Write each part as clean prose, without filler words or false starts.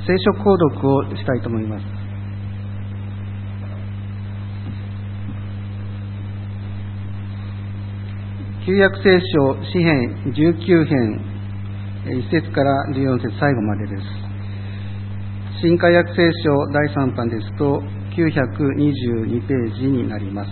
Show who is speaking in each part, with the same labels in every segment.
Speaker 1: 聖書購読をしたいと思います。旧約聖書詩編19編1節から14節最後までです。新海約聖書第3版ですと922ページになります。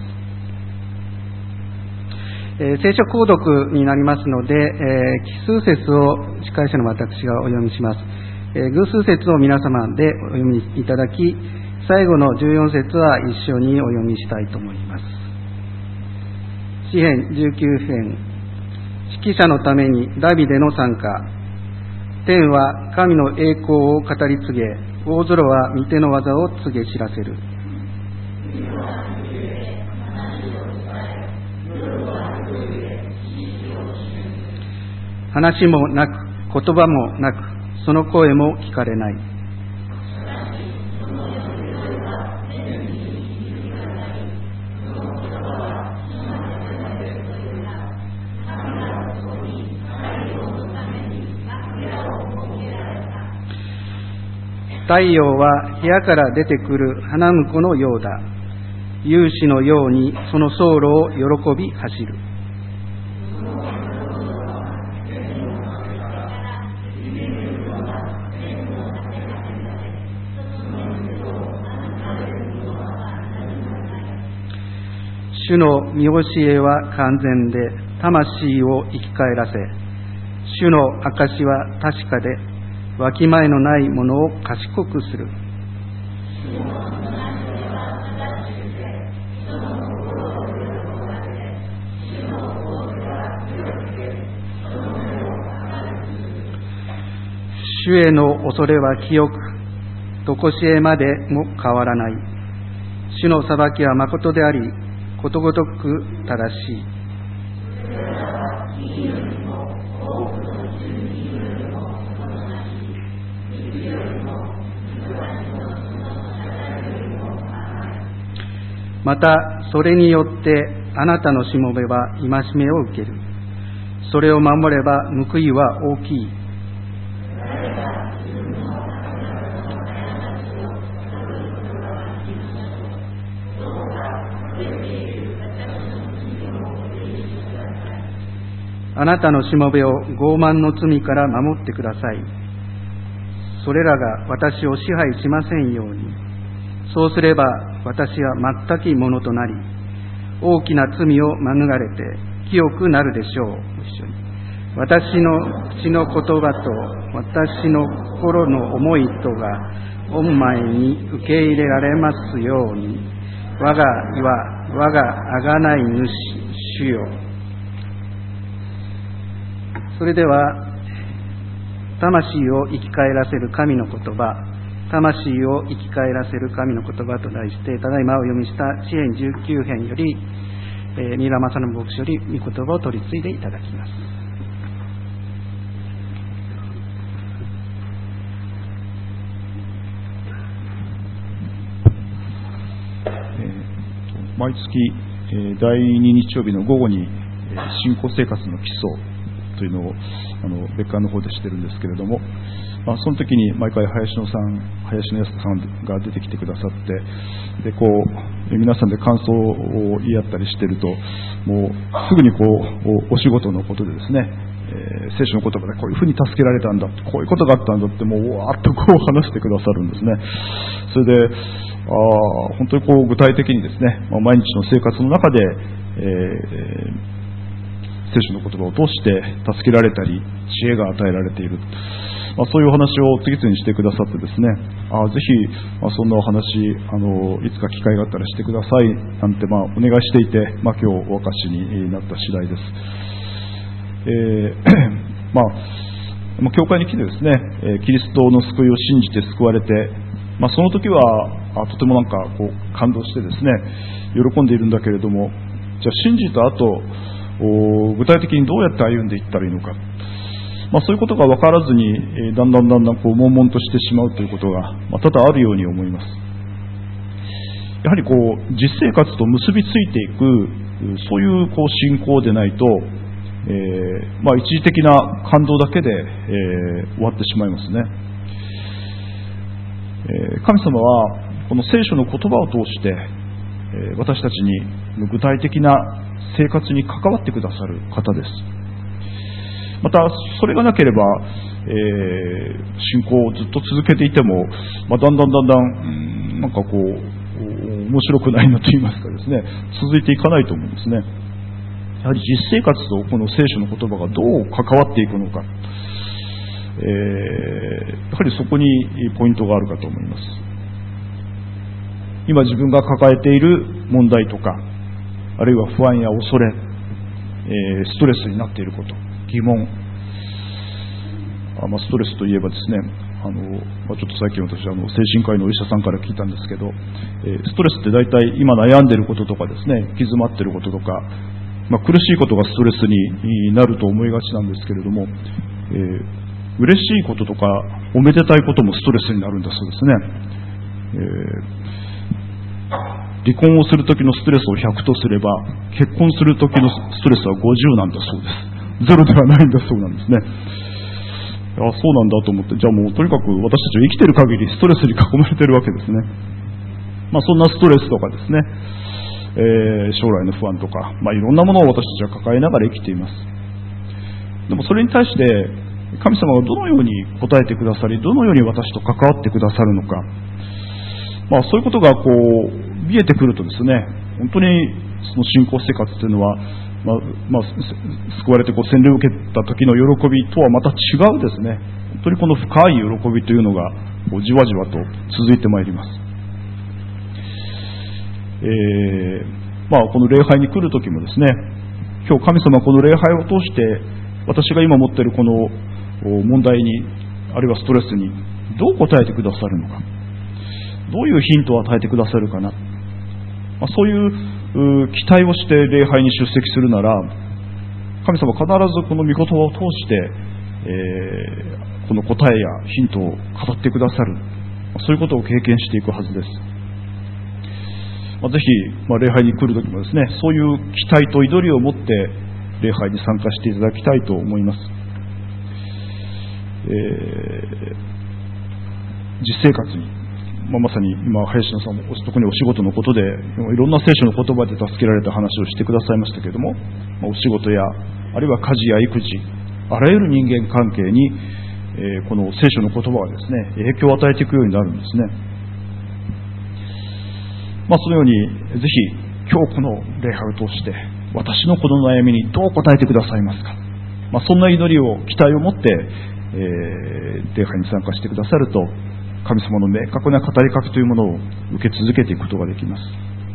Speaker 1: 聖書購読になりますので、奇数節を司会者の私がお読みします。偶数節を皆様でお読みいただき、最後の14節は一緒にお読みしたいと思います。詩編19編、指揮者のためにダビデの賛歌。天は神の栄光を語り継げ、大空は御手の技を告げ知らせる。話もなく、言葉もなく、その声も聞かれない。太陽は部屋から出てくる花婿のようだ。勇士のようにその走路を喜び走る。主の見教えは完全で、魂を生き返らせ、主の証は確かで、わきまえのないものを賢くする。主への恐れは清く、とこしえまでも変わらない。主の裁きは誠であり、ことごとく正しい。またそれによってあなたのしもべは戒めを受ける。それを守れば報いは大きい。あなたのしもべを傲慢の罪から守ってください。それらが私を支配しませんように。そうすれば私は全きものとなり、大きな罪を免れて清くなるでしょう。一緒に。私の口の言葉と私の心の思いとが御前に受け入れられますように。我が岩、我が贖い主、主よ。それでは、魂を生き返らせる神の言葉、魂を生き返らせる神の言葉と題して、ただいまお読みした詩編19編より、三浦正信牧師より御言葉を取り継いでいただきます。
Speaker 2: 毎月第2日曜日の午後に信仰生活の基礎というのを別館の方でしてるんですけれども、その時に毎回林野康さんが出てきてくださって、で皆さんで感想を言い合ったりしてると、もうすぐにお仕事のことでですね、聖書の言葉でこういうふうに助けられたんだ、こういうことがあったんだって、もうわーっと話してくださるんですね。それで本当に具体的にですね、毎日の生活の中で、聖書の言葉を通して助けられたり知恵が与えられている、そういうお話を次々にしてくださってですね、ぜひ、そんなお話いつか機会があったらしてくださいなんてお願いしていて、今日お明かしになった次第です。教会に来てですね、キリストの救いを信じて救われて、その時はとても感動してですね、喜んでいるんだけれども、じゃあ信じた後具体的にどうやって歩んでいったらいいのか、そういうことが分からずにだんだん悶々としてしまうということが、多々あるように思います。やはり実生活と結びついていく、そういう信仰でないと、一時的な感動だけで、終わってしまいますね。 神様はこの聖書の言葉を通して私たちに具体的な生活に関わってくださる方です。またそれがなければ、信仰をずっと続けていても、だんだんなんかこう面白くないなと言いますかですね、続いていかないと思うんですね。やはり実生活とこの聖書の言葉がどう関わっていくのか、やはりそこにポイントがあるかと思います。今自分が抱えている問題とか、あるいは不安や恐れ、ストレスになっていること、疑問、ストレスといえばですね、ちょっと最近私精神科医のお医者さんから聞いたんですけど、ストレスって大体今悩んでいることとかですね、行き詰まっていることとか、苦しいことがストレスになると思いがちなんですけれども、嬉しいこととかおめでたいこともストレスになるんだそうですね。離婚をする時のストレスを100とすれば、結婚する時のストレスは50なんだそうです。ゼロではないんだそうなんですね。そうなんだと思って、じゃあもうとにかく私たちは生きている限りストレスに囲まれているわけですね。そんなストレスとかですね、将来の不安とか、いろんなものを私たちは抱えながら生きています。でもそれに対して神様がどのように答えてくださり、どのように私と関わってくださるのか、そういうことがこう見えてくるとですね、本当にその信仰生活というのは、救われて洗礼を受けた時の喜びとはまた違うですね、本当にこの深い喜びというのがじわじわと続いてまいります。この礼拝に来る時もですね、今日神様はこの礼拝を通して私が今持っているこの問題に、あるいはストレスにどう答えてくださるのか、どういうヒントを与えてくださるかな、そういう期待をして礼拝に出席するなら、神様は必ずこの御言葉を通して、この答えやヒントを語ってくださる、そういうことを経験していくはずです。ぜひ、礼拝に来るときもですね、そういう期待と祈りを持って礼拝に参加していただきたいと思います。実生活に、まさに今林野さんも特にお仕事のことでいろんな聖書の言葉で助けられた話をしてくださいましたけれども、お仕事やあるいは家事や育児、あらゆる人間関係に、この聖書の言葉がですね影響を与えていくようになるんですね。そのようにぜひ今日この礼拝を通して私のこの悩みにどう答えてくださいますか、そんな祈りを期待を持って、礼拝に参加してくださると、神様の明確な語りかけというものを受け続けていくことができます。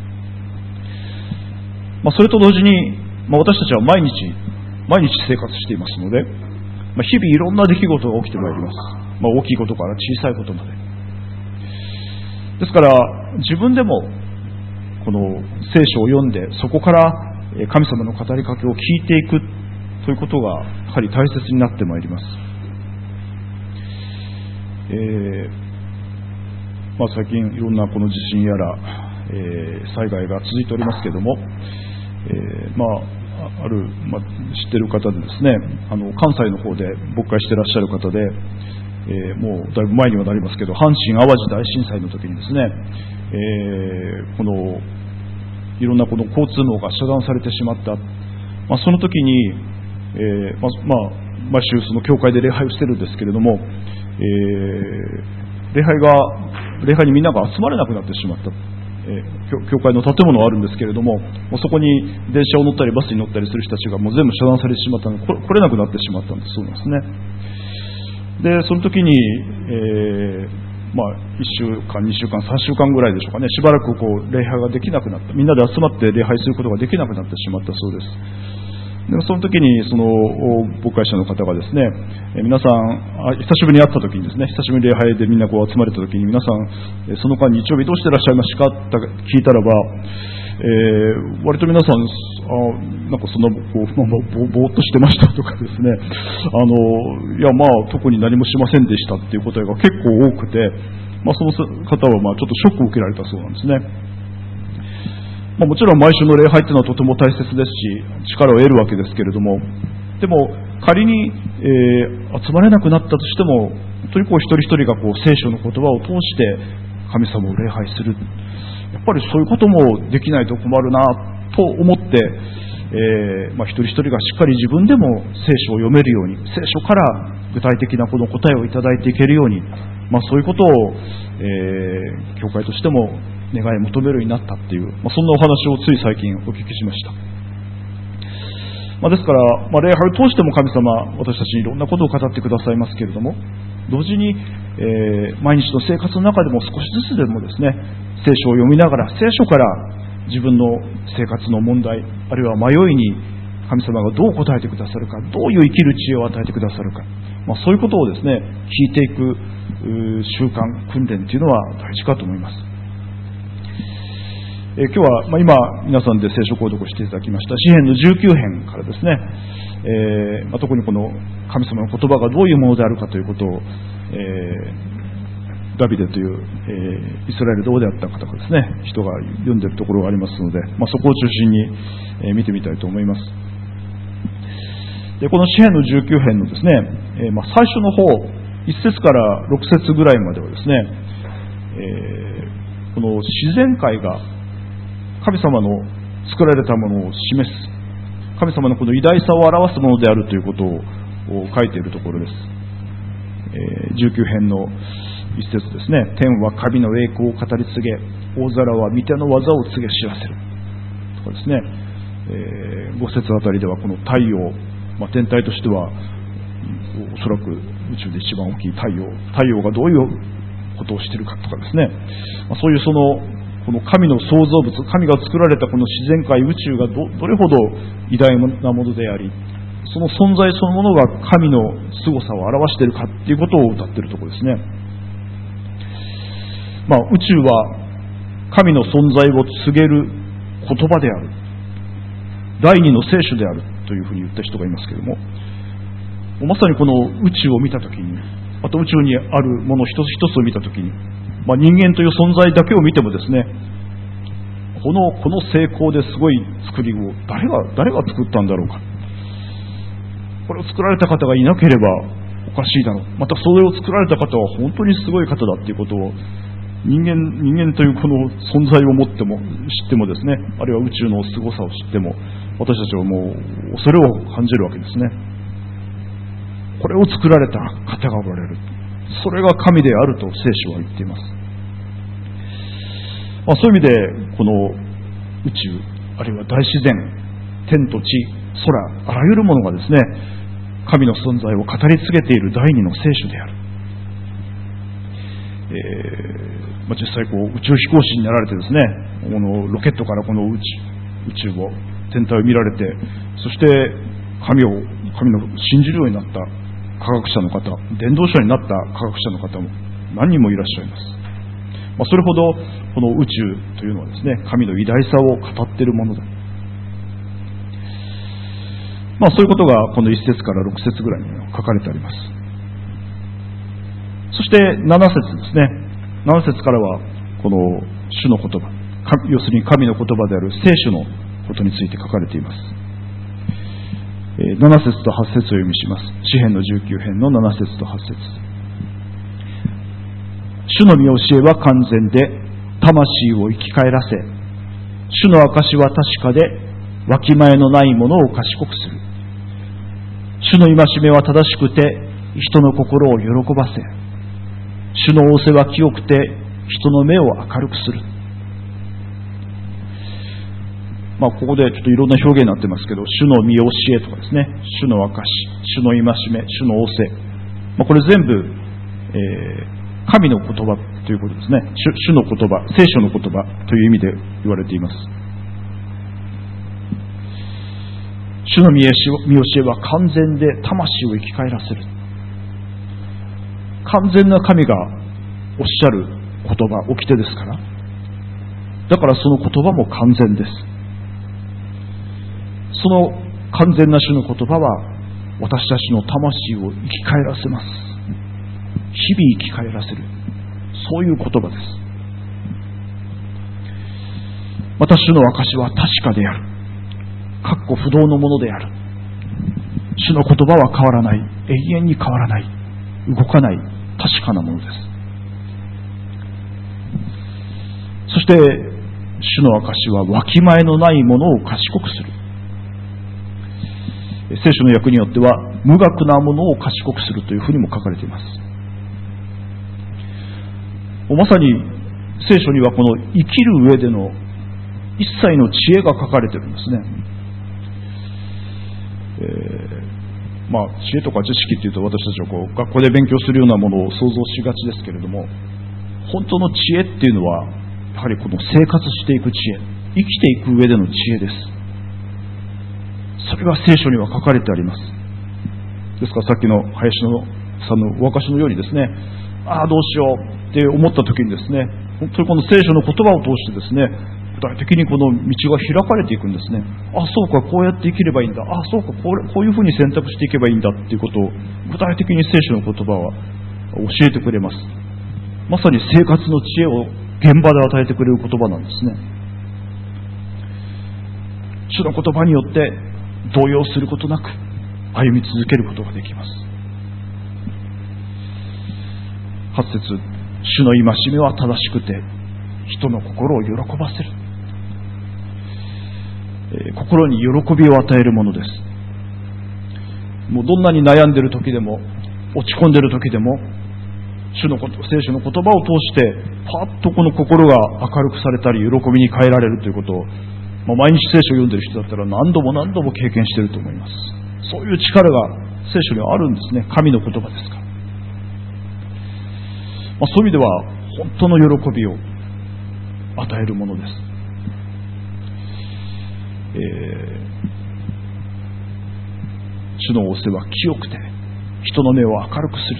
Speaker 2: それと同時に、私たちは毎日生活していますので、日々いろんな出来事が起きてまいります。大きいことから小さいことまで。ですから自分でもこの聖書を読んで、そこから神様の語りかけを聞いていくということがやはり大切になってまいります。最近いろんなこの地震やら、災害が続いておりますけれども、知っている方でですね、関西の方で牧会していらっしゃる方で、もうだいぶ前にはなりますけど、阪神・淡路大震災の時にですね、このいろんなこの交通網が遮断されてしまった、その時に、毎週その教会で礼拝をしてるんですけれども、礼拝にみんなが集まれなくなってしまった。教会の建物はあるんですけれども、そこに電車を乗ったりバスに乗ったりする人たちがもう全部遮断されてしまったので、来れなくなってしまったんだそうですね。でその時に、1週間2週間3週間ぐらいでしょうかね、しばらく礼拝ができなくなった、みんなで集まって礼拝することができなくなってしまったそうです。でその時にその牧会者の方がですね、皆さん久しぶりに会った時にですね、久しぶりに礼拝でみんな集まれた時に、皆さんその間日曜日どうしてらっしゃいましたかって聞いたらば、割と皆さんなんかそんなぼーっとしてましたとかですね、特に何もしませんでしたっていう答えが結構多くて、その方はちょっとショックを受けられたそうなんですね。もちろん毎週の礼拝というのはとても大切ですし、力を得るわけですけれども、でも仮に、集まれなくなったとしても、 本当に一人一人が聖書の言葉を通して神様を礼拝する。やっぱりそういうこともできないと困るなと思って、一人一人がしっかり自分でも聖書を読めるように、聖書から具体的なこの答えをいただいていけるように、そういうことを、教会としても願い求めるようになったっていう、そんなお話をつい最近お聞きしました。ですから、礼拝を通しても神様、私たちにいろんなことを語ってくださいますけれども、同時に、毎日の生活の中でも少しずつでもですね、聖書を読みながら、聖書から自分の生活の問題、あるいは迷いに神様がどう答えてくださるか、どういう生きる知恵を与えてくださるか、そういうことをですね、聞いていく習慣、訓練というのは大事かと思います。今日は、今皆さんで聖書購読をしていただきました詩編の19編からですね、特にこの神様の言葉がどういうものであるかということを、ダビデという、イスラエルで王であった方がですね、人が読んでいるところがありますので、そこを中心に、見てみたいと思います。でこの詩編の19編のですね、最初の方、1節から6節ぐらいまではですね、この自然界が神様の作られたものを示す、神様のこの偉大さを表すものであるということを書いているところです。19編の一節ですね。天は神の栄光を語り継げ、大空は御手の技を告げ知らせるとかですね。5節あたりではこの太陽、天体としてはおそらく宇宙で一番大きい太陽がどういうことをしているかとかですね、そういうこの神の創造物、神が作られたこの自然界、宇宙が どれほど偉大なものであり、その存在そのものが神の凄さを表しているかということを歌っているところですね。宇宙は神の存在を告げる言葉である、第二の聖書であるというふうに言った人がいますけれども、まさにこの宇宙を見たときに、また宇宙にあるもの一つ一つを見たときに、人間という存在だけを見てもですね、この成功ですごい作りを誰が作ったんだろうか、これを作られた方がいなければおかしいだろう、またそれを作られた方は本当にすごい方だっていうことを人間というこの存在を持っても知ってもですね、あるいは宇宙の凄さを知っても、私たちはもう恐れを感じるわけですね。これを作られた方がおられる、それが神であると聖書は言っています。そういう意味でこの宇宙、あるいは大自然、天と地、空、あらゆるものがですね、神の存在を語り継げている第二の聖書である。実際宇宙飛行士になられてですね、このロケットからこの宇宙を天体を見られて、そして神の信じるようになった科学者の方、伝道者になった科学者の方も何人もいらっしゃいます。それほどこの宇宙というのはですね、神の偉大さを語っているものだ。そういうことがこの1節から6節ぐらいに書かれてあります。そして7節ですね。7節からはこの主の言葉、要するに神の言葉である聖書のことについて書かれています。7節と8節を読みします。詩編の19編の7節と8節。主の見教えは完全で、魂を生き返らせ、主の証は確かで、わきまえのないものを賢くする。主の戒めは正しくて、人の心を喜ばせ、主の仰せは清くて、人の目を明るくする。ここでちょっといろんな表現になってますけど、主の見教えとかですね、主の証、主の戒め、主の仰せ、これ全部、神の言葉ということですね。主の言葉、聖書の言葉という意味で言われています。主の見教えは完全で魂を生き返らせる。完全な神がおっしゃる言葉、掟ですから。だからその言葉も完全です。その完全な主の言葉は私たちの魂を生き返らせます。日々生き返らせる、そういう言葉です。また主の証は確かである、かっこ不動のものである。主の言葉は変わらない、永遠に変わらない、動かない、 確かなものです。そして主の証はわきまえのないものを賢くする。聖書の訳によっては無学なものを賢くするというふうにも書かれています。まさに聖書にはこの生きる上での一切の知恵が書かれているんですね。知恵とか知識というと私たちは学校で勉強するようなものを想像しがちですけれども、本当の知恵っていうのはやはりこの生活していく知恵、生きていく上での知恵です。それが聖書には書かれてあります。ですからさっきの林野さんのお証のようにですね、どうしようって思った時にですね、本当にこの聖書の言葉を通してですね、具体的にこの道が開かれていくんですね。そうか、こうやって生きればいいんだ。そうか、こういうふうに選択していけばいいんだっていうことを具体的に聖書の言葉は教えてくれます。まさに生活の知恵を現場で与えてくれる言葉なんですね。主の言葉によって動揺することなく歩み続けることができます。8節、主の戒めは正しくて人の心を喜ばせる。心に喜びを与えるものです。もうどんなに悩んでいる時でも落ち込んでいる時でも聖書の言葉を通してパッとこの心が明るくされたり喜びに変えられるということを、毎日聖書を読んでいる人だったら何度も何度も経験していると思います。そういう力が聖書にはあるんですね。神の言葉ですから。そういう意味では本当の喜びを与えるものです。主の仰せは清くて人の目を明るくする。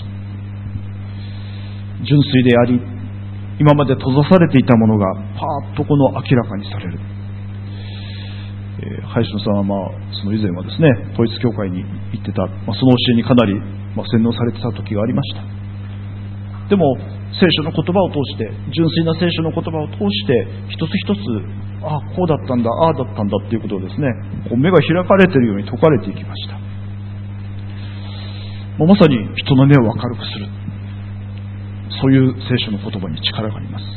Speaker 2: 純粋であり、今まで閉ざされていたものがパーッとこの明らかにされる。林野さんはその以前はですね、統一教会に行ってた、その教えにかなり洗脳されてた時がありました。でも聖書の言葉を通して、純粋な聖書の言葉を通して一つ一つ、こうだったんだ、だったんだっていうことをですね、目が開かれているように説かれていきました。まさに人の目を明るくする、そういう聖書の言葉に力があります。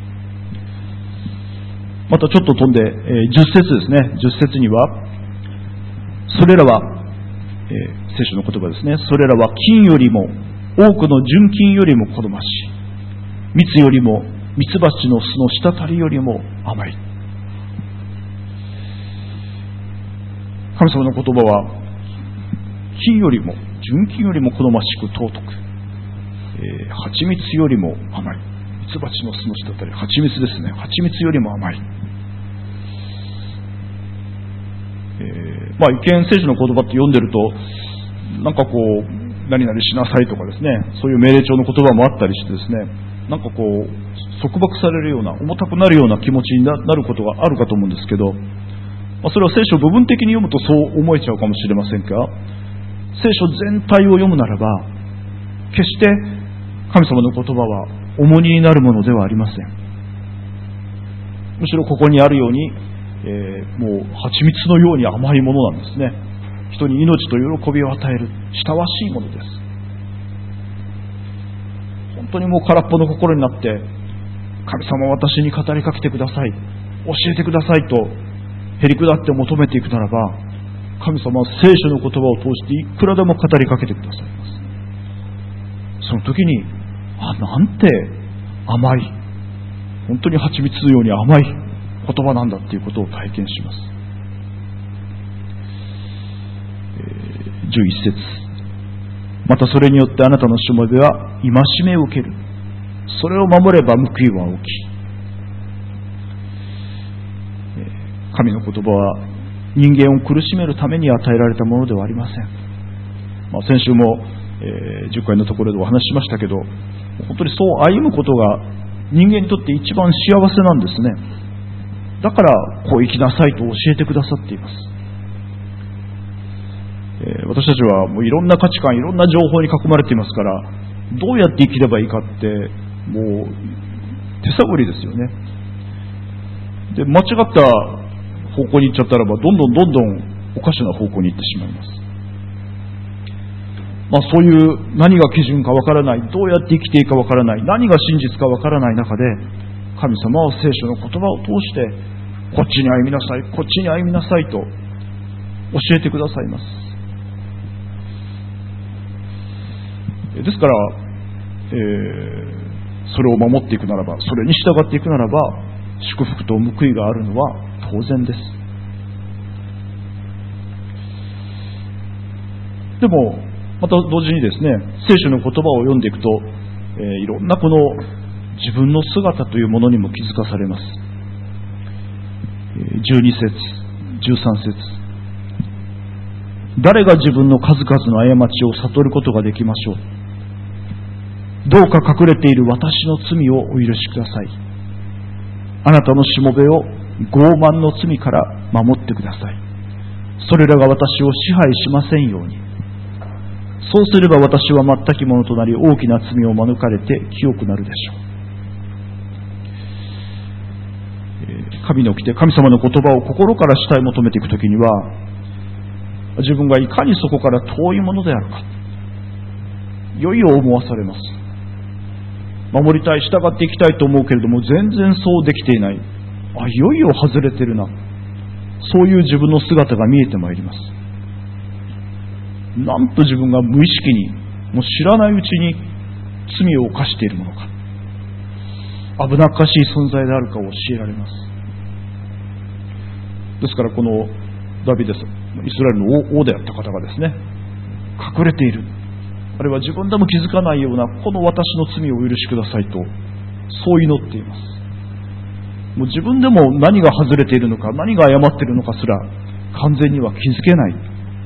Speaker 2: またちょっと飛んで、10節ですね。10節にはそれらは、聖書の言葉ですね。それらは金よりも多くの純金よりも好ましい、蜜よりも蜜蜂の巣の滴りよりも甘い。神様の言葉は金よりも純金よりも好ましく尊く、蜂蜜よりも甘い。蜜蜂の巣の滴り、蜂蜜ですね。蜂蜜よりも甘い。一見聖書の言葉って読んでると何々しなさいとかですね、そういう命令調の言葉もあったりしてですね、束縛されるような、重たくなるような気持ちになることがあるかと思うんですけど、それは聖書を部分的に読むとそう思えちゃうかもしれませんが、聖書全体を読むならば決して神様の言葉は重荷になるものではありません。むしろここにあるように、もう蜂蜜のように甘いものなんですね。人に命と喜びを与える親しいものです。本当にもう空っぽの心になって、神様私に語りかけてください、教えてくださいとへりくだって求めていくならば、神様は聖書の言葉を通していくらでも語りかけてくださいます。その時になんて甘い、本当に蜂蜜のように甘い言葉なんだっていうことを体験します。11節、またそれによってあなたのしもべは戒めを受ける。それを守れば報いは大きい。神の言葉は人間を苦しめるために与えられたものではありません。先週も、10回のところでお話ししましたけど、本当にそう歩むことが人間にとって一番幸せなんですね。だからこう生きなさいと教えてくださっています。私たちはもういろんな価値観、いろんな情報に囲まれていますから、どうやって生きればいいかってもう手探りですよね。で、間違った方向に行っちゃったらば、どんどんおかしな方向に行ってしまいます。 そういう何が基準かわからない、どうやって生きていいかわからない、何が真実かわからない中で、神様は聖書の言葉を通して、こっちに歩みなさい、こっちに歩みなさいと教えてくださいます。ですから、それを守っていくならば、それに従っていくならば、祝福と報いがあるのは当然です。でもまた同時にですね、聖書の言葉を読んでいくと、いろんなこの自分の姿というものにも気づかされます。12節、13節、誰が自分の数々の過ちを悟ることができましょう。どうか隠れている私の罪をお許しください。あなたのしもべを傲慢の罪から守ってください。それらが私を支配しませんように。そうすれば私は全きものとなり、大きな罪を免れて清くなるでしょう。神の掟、神様の言葉を心から主体求めていくときには、自分がいかにそこから遠いものであるか、いよいよ思わされます。守りたい、従っていきたいと思うけれども、全然そうできていない。いよいよ外れてるな。そういう自分の姿が見えてまいります。なんと自分が無意識に、もう知らないうちに罪を犯しているものか、危なっかしい存在であるかを教えられます。ですからこのダビデ、イスラエルの王であった方がですね、隠れている、あるいは自分でも気づかないようなこの私の罪をお許しくださいと、そう祈っています。もう自分でも何が外れているのか、何が誤っているのかすら完全には気づけない。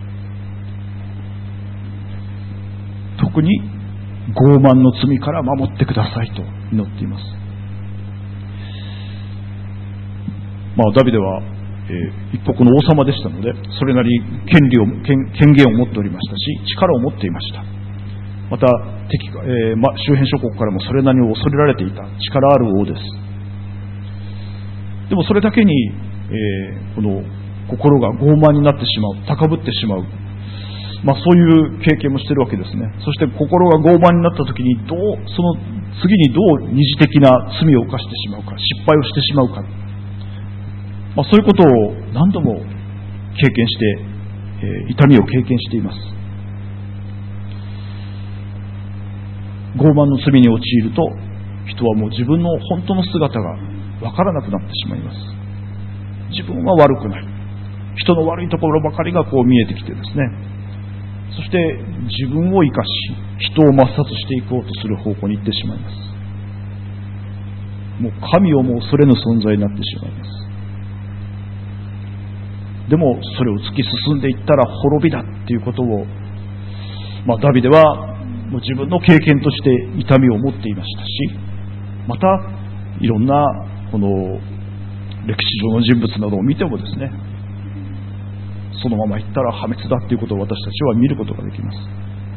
Speaker 2: 特に傲慢の罪から守ってくださいと祈っています。ダビデは、一国の王様でしたので、それなり権限を持っておりましたし、力を持っていました。また周辺諸国からもそれなりに恐れられていた力ある王です。でもそれだけに、この心が傲慢になってしまう、高ぶってしまう、そういう経験もしているわけですね。そして心が傲慢になった時にその次にどう二次的な罪を犯してしまうか、失敗をしてしまうか、そういうことを何度も経験して、痛みを経験しています。傲慢の罪に陥ると、人はもう自分の本当の姿がわからなくなってしまいます。自分は悪くない、人の悪いところばかりが見えてきてですね、そして自分を生かし、人を抹殺していこうとする方向に行ってしまいます。もう神をも恐れぬ存在になってしまいます。でもそれを突き進んでいったら滅びだっていうことを、ダビデはもう自分の経験として痛みを持っていましたし、またいろんなこの歴史上の人物などを見てもですね、そのままいったら破滅だということを私たちは見ることができます。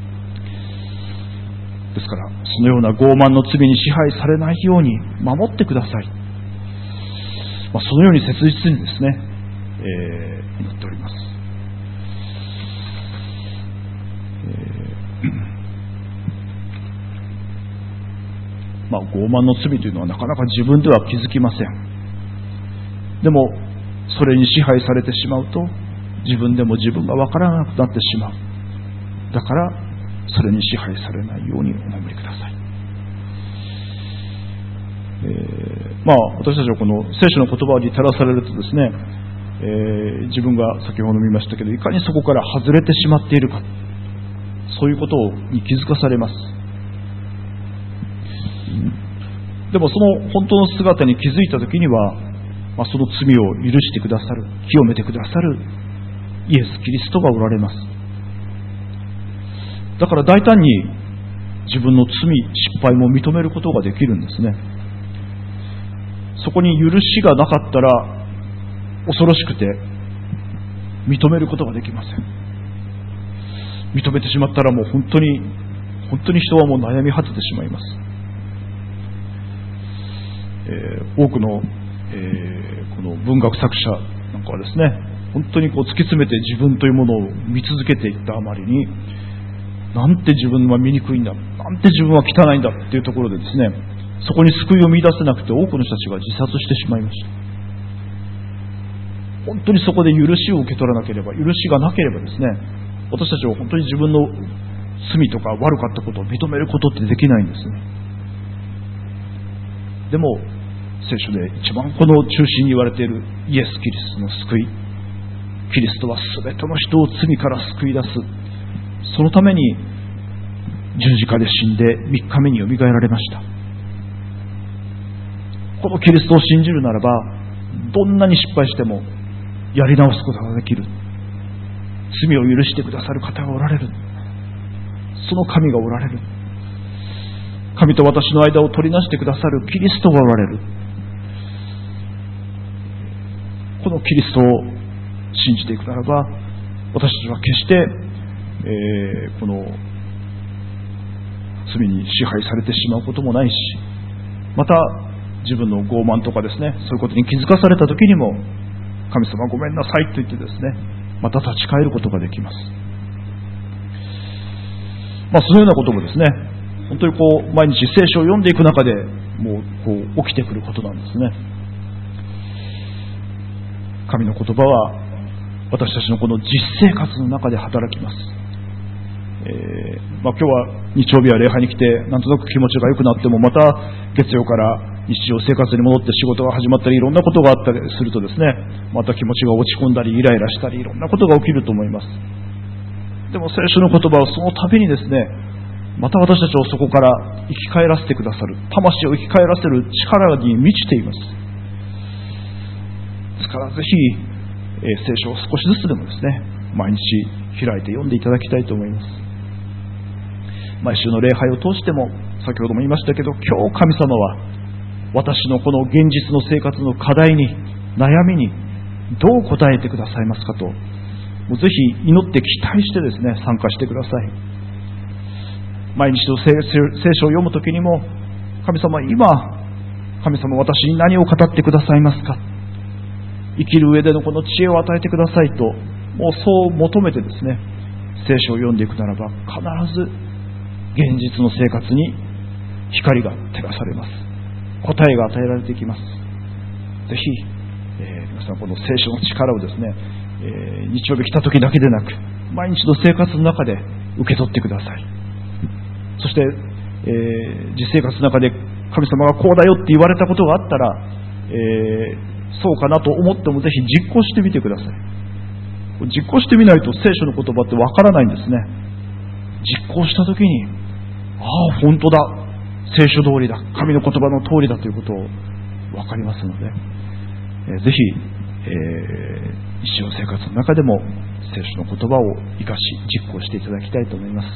Speaker 2: ですからそのような傲慢の罪に支配されないように守ってください。そのように切実にですね、祈っております。傲慢の罪というのはなかなか自分では気づきません。でもそれに支配されてしまうと、自分でも自分が分からなくなってしまう。だからそれに支配されないようにお守りください。私たちはこの聖書の言葉に照らされるとですね、自分が先ほど見ましたけど、いかにそこから外れてしまっているか、そういうことに気づかされます。でもその本当の姿に気づいたときには、その罪を許してくださる、清めてくださるイエス・キリストがおられます。だから大胆に自分の罪、失敗も認めることができるんですね。そこに許しがなかったら恐ろしくて認めることができません。認めてしまったらもう本当に人はもう悩み果ててしまいます。多くの、この文学作者なんかはですね、本当に突き詰めて自分というものを見続けていったあまりに、 なんて自分は醜いんだ、なんて自分は汚いんだっていうところでですね、そこに救いを見出せなくて多くの人たちが自殺してしまいました。本当にそこで許しを受け取らなければ、許しがなければですね、私たちは本当に自分の罪とか悪かったことを認めることってできないんですね。でも聖書で一番この中心に言われているイエス・キリストの救い、キリストは全ての人を罪から救い出す、そのために十字架で死んで3日目によみがえられました。このキリストを信じるならば、どんなに失敗してもやり直すことができる、罪を許してくださる方がおられる、その神がおられる、神と私の間を取りなしてくださるキリストがおられる。このキリストを信じていくならば、私たちは決して、この罪に支配されてしまうこともないし、また自分の傲慢とかですね、そういうことに気づかされた時にも、神様ごめんなさいと言ってですね、また立ち返ることができます。そういうようなこともですね、本当に毎日聖書を読んでいく中でもう起きてくることなんですね。神の言葉は私たちのこの実生活の中で働きます。今日は日曜日は礼拝に来てなんとなく気持ちが良くなっても、また月曜から日常生活に戻って仕事が始まったり、いろんなことがあったりするとですね、また気持ちが落ち込んだりイライラしたり、いろんなことが起きると思います。でも聖書の言葉はその度にですね、また私たちをそこから生き返らせてくださる、魂を生き返らせる力に満ちています。ですからぜひ、聖書を少しずつでもですね、毎日開いて読んでいただきたいと思います。毎週の礼拝を通しても、先ほども言いましたけど、今日神様は私のこの現実の生活の課題に、悩みにどう答えてくださいますかと、もうぜひ祈って期待してですね、参加してください。毎日の聖書を読むときにも、神様私に何を語ってくださいますか、生きる上でのこの知恵を与えてくださいと、もうそう求めてですね、聖書を読んでいくならば、必ず現実の生活に光が照らされます。答えが与えられていきます。ぜひ、皆さんこの聖書の力をですね、日曜日来た時だけでなく、毎日の生活の中で受け取ってください。そして、実生活の中で神様がこうだよって言われたことがあったら、そうかなと思ってもぜひ実行してみてください。実行してみないと聖書の言葉ってわからないんですね。実行した時に、本当だ、聖書通りだ、神の言葉の通りだということを分かりますので、ぜひ、日常生活の中でも聖書の言葉を生かし実行していただきたいと思います。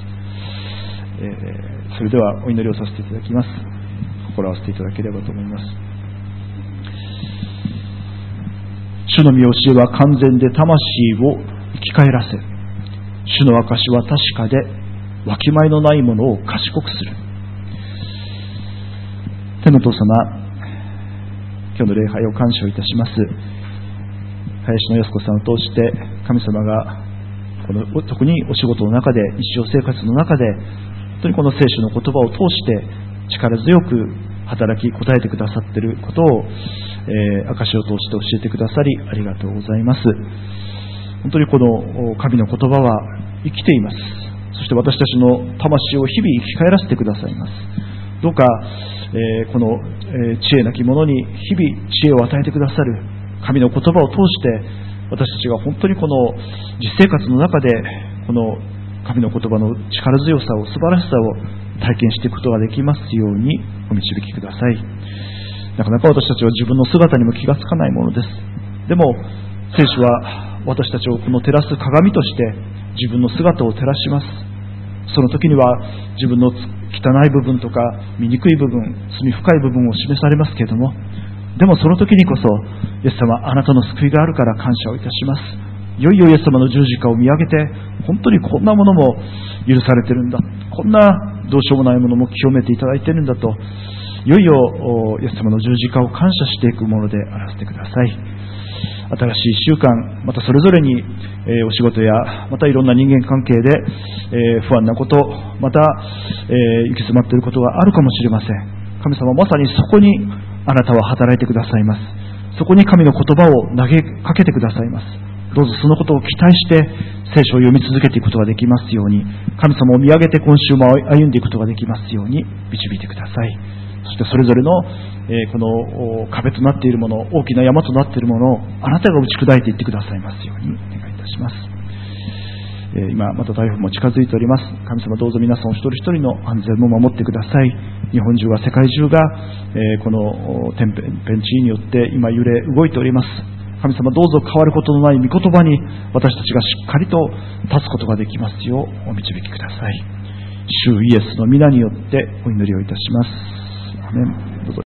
Speaker 2: それではお祈りをさせていただきます。心を合わせていただければと思います。主の御教えは完全で魂を生き返らせ、主の証は確かでわきまえのないものを賢くする。天の父様、今日の礼拝を感謝いたします。林野靖子さんを通して神様が特にお仕事の中で、日常生活の中で、本当にこの聖書の言葉を通して力強く働き答えてくださっていることを、証を通して教えてくださりありがとうございます。本当にこの神の言葉は生きています。そして私たちの魂を日々生き返らせてくださいます。どうか、この、知恵なき者に日々知恵を与えてくださる神の言葉を通して私たちが本当にこの実生活の中でこの神の言葉の力強さを素晴らしさを体験していくことができますようにお導きください。なかなか私たちは自分の姿にも気がつかないものです。でも聖書は私たちをこの照らす鏡として自分の姿を照らします。その時には自分の汚い部分とか醜い部分、罪深い部分を示されますけれども、でもその時にこそイエス様、あなたの救いがあるから感謝をいたします。いよいよイエス様の十字架を見上げて、本当にこんなものも許されてるんだ、こんなどうしようもないものも清めていただいているんだと、いよいよイエス様の十字架を感謝していくものであらせてください。 新しい1週間、またそれぞれに、お仕事やまたいろんな人間関係で、不安なこと、また、行き詰まっていることがあるかもしれません。神様、まさにそこにあなたは働いてくださいます。そこに神の言葉を投げかけてくださいます。どうぞそのことを期待して聖書を読み続けていくことができますように、神様を見上げて今週も歩んでいくことができますように導いてください。そしてそれぞれの、この壁となっているもの、大きな山となっているものをあなたが打ち砕いていってくださいますようにお願いいたします。今また台風も近づいております。神様、どうぞ皆さんお一人一人の安全も守ってください。日本中は、世界中が、この天変地異によって今揺れ動いております。神様、どうぞ変わることのない御言葉に私たちがしっかりと立つことができますようお導きください。主イエスの皆によってお祈りをいたします。アメン。